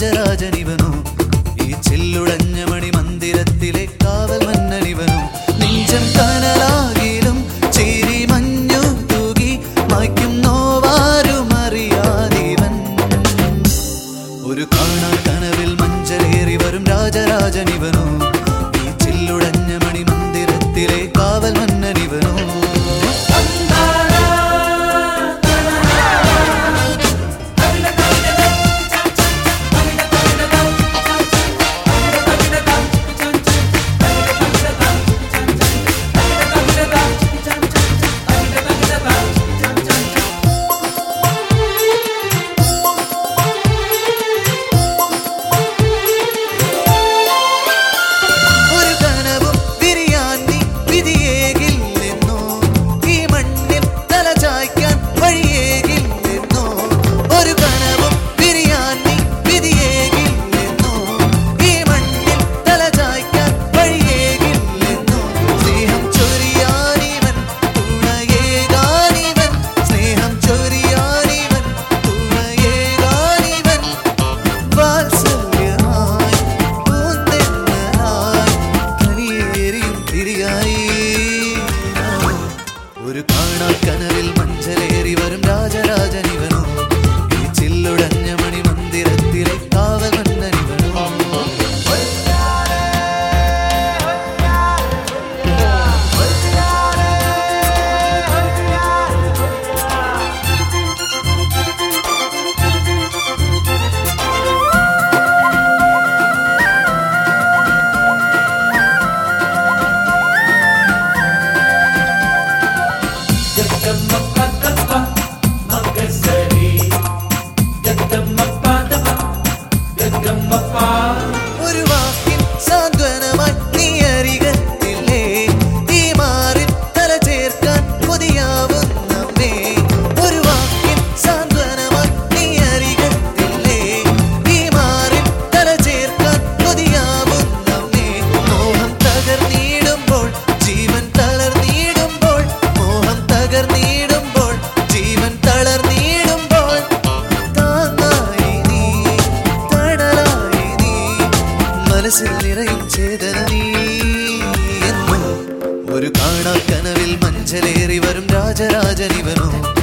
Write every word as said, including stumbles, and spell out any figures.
രാജരാജനിവനോ ഈ ചില്ലുടഞ്ഞ മണി മന്ദിരത്തിലെ കാവൽ മന്നനിവനോ നെഞ്ചം കനലാകിലും ചിരി മഞ്ഞു തൂകി മായ്ക്കും നോവാരും അറിയാതിവൻ ഒരു കാണാ കനവിൽ മഞ്ചലേറി വരും രാജരാജനിവനോ ഈ ചില്ലുടഞ്ഞ മണി മന്ദിരത്തിലെ കാവൽ മന്നനിവനോ ഒരു കാണാ കനവിൽ മഞ്ചലേറി വരും രാജരാജനിവനോ ഈ ചില്ലുടഞ്ഞ മണി മന്ദിരത്തിലെ കാവൽ മന്നനിവനോ ഒരു വാക്കിൻ സാന്ത്വനമായി നീ അരികത്തില്ലേ ഈ മാറിൽ തല ചേർക്കാൻ കൊതിയാവുന്നമ്മേ ഒരു വാക്കിൻ സാന്ത്വനമായി നീ അരികത്തില്ലേ ഈ മാറിൽ തല ചേർക്കാൻ കൊതിയാവുന്നമ്മേ മോഹം തകർന്നിടുമ്പോൾ ജീവൻ തളർന്നിടുമ്പോൾ മോഹം തകർന്നിടുമ്പോൾ ജീവൻ തളർന്നിടുമ്പോൾ താങ്ങായി നീ തണലായി നീ മനസ്സിൽ നിറയും ചേതന നീ എന്നും ഒരു കാണാ കനവിൽ മഞ്ചലേറി വരും രാജരാജനിവനോ